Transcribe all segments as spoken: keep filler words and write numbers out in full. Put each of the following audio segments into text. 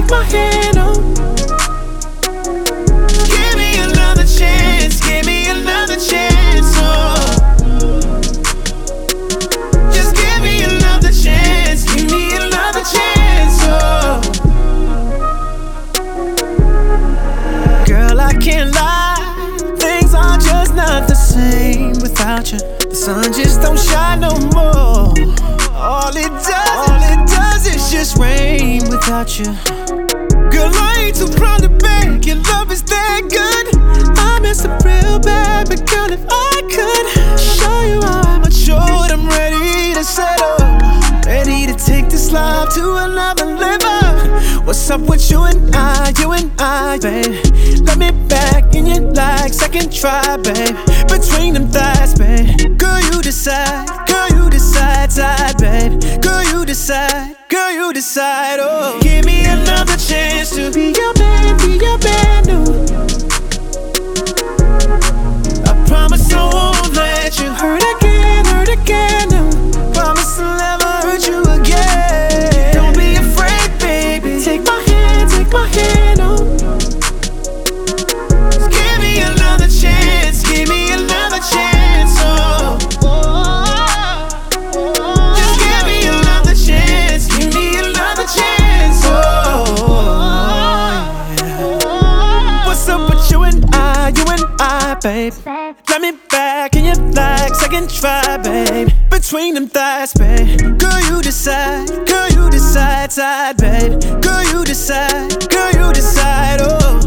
take my hand on. Give me another chance, give me another chance, oh. Just give me another chance, give me another chance, oh. Girl, I can't lie, things are just not the same without you. The sun just don't shine no more. All it does, all it does is just rain without you. Girl, I ain't too proud to beg, your love is that good. I miss it real bad, but girl, if I could show you how I'm matured, I'm ready to settle, ready to take this life to another level. What's up with you and I, you and I, babe? Let me back in you like second try, babe. Between them thighs, babe. Girl, you decide, girl, you decide, side, babe. Girl, you decide, girl, you decide, oh. Give me another chance to be your man, be your man, no. I promise I won't let you hurt again, hurt again, no. Promise I'll never hurt you again. Don't be afraid, baby. Take my hand, take my hand, oh. Just give me another chance, give me another chance, oh. Just give me another chance, give me another chance, oh. What's up with you and I, you and I, babe? Let me back in your like second try, babe. Between them thighs, babe. Girl, you decide, girl, you decide, side, babe. Girl, you decide, girl, you decide, oh.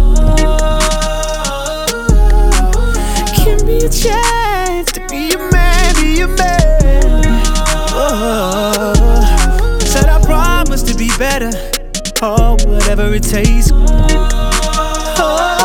Give me a chance to be your man, be your man, oh. Said I promise to be better, oh, whatever it takes, oh.